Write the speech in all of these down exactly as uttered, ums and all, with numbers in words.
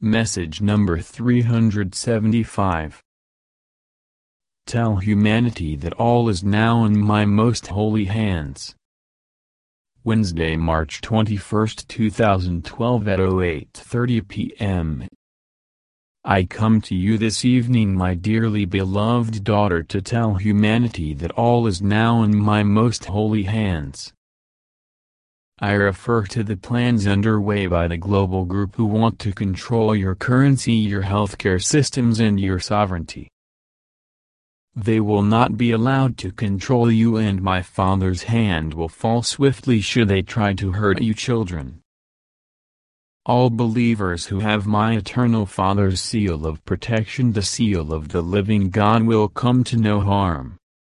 Message number three hundred seventy-five. Tell humanity that all is now in my most holy hands. Wednesday, March twenty-first, two thousand twelve at oh eight thirty p m I come to you this evening, my dearly beloved daughter, to tell humanity that all is now in my most holy hands. I refer to the plans underway by the global group who want to control your currency, your healthcare systems, and your sovereignty. They will not be allowed to control you, and my Father's hand will fall swiftly should they try to hurt you children. All believers who have my eternal Father's seal of protection, the seal of the living God, will come to no harm.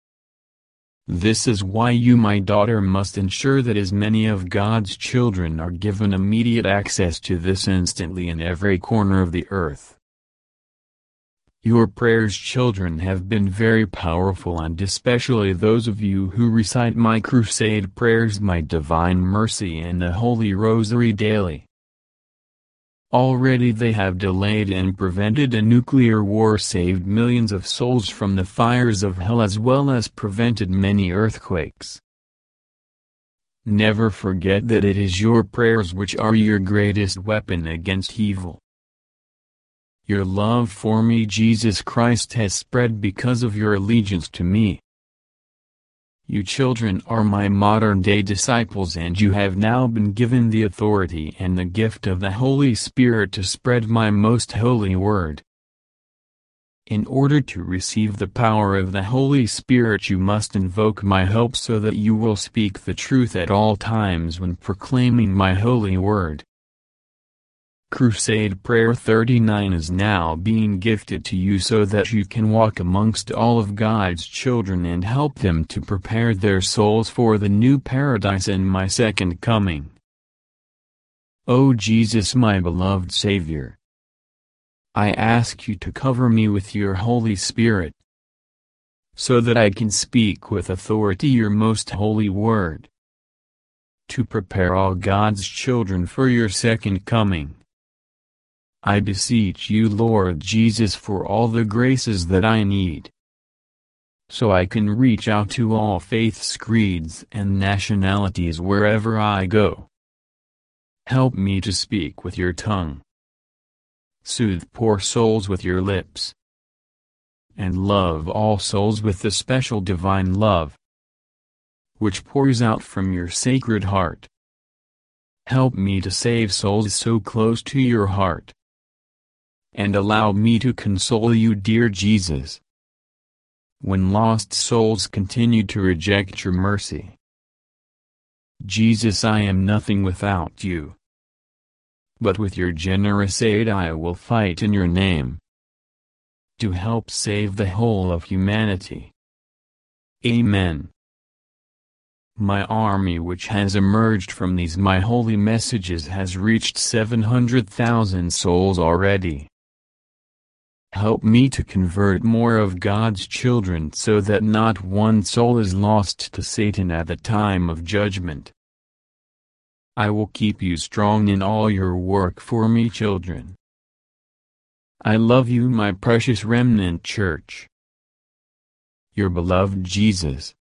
This is why you, my daughter, must ensure that as many of God's children are given immediate access to this instantly in every corner of the earth. Your prayers, children, have been very powerful, and especially those of you who recite my crusade prayers, my Divine Mercy, and the Holy Rosary daily. Already they have delayed and prevented a nuclear war, saved millions of souls from the fires of hell, as well as prevented many earthquakes. Never forget that it is your prayers which are your greatest weapon against evil. Your love for me, Jesus Christ, has spread because of your allegiance to me. You children are my modern-day disciples, and you have now been given the authority and the gift of the Holy Spirit to spread my most holy word. In order to receive the power of the Holy Spirit, you must invoke my help so that you will speak the truth at all times when proclaiming my holy word. Crusade Prayer thirty-nine is now being gifted to you so that you can walk amongst all of God's children and help them to prepare their souls for the new paradise and my second coming. O Jesus, my beloved Savior, I ask you to cover me with your Holy Spirit, so that I can speak with authority your most holy word, to prepare all God's children for your second coming. I beseech you, Lord Jesus, for all the graces that I need, so I can reach out to all faiths, creeds, and nationalities wherever I go. Help me to speak with your tongue, soothe poor souls with your lips, and love all souls with the special divine love, which pours out from your sacred heart. Help me to save souls so close to your heart, and allow me to console you, dear Jesus, when lost souls continue to reject your mercy. Jesus, I am nothing without you, but with your generous aid I will fight in your name, to help save the whole of humanity. Amen. My army, which has emerged from these my holy messages, has reached seven hundred thousand souls already. Help me to convert more of God's children so that not one soul is lost to Satan at the time of judgment. I will keep you strong in all your work for me, children. I love you, my precious remnant church. Your beloved Jesus.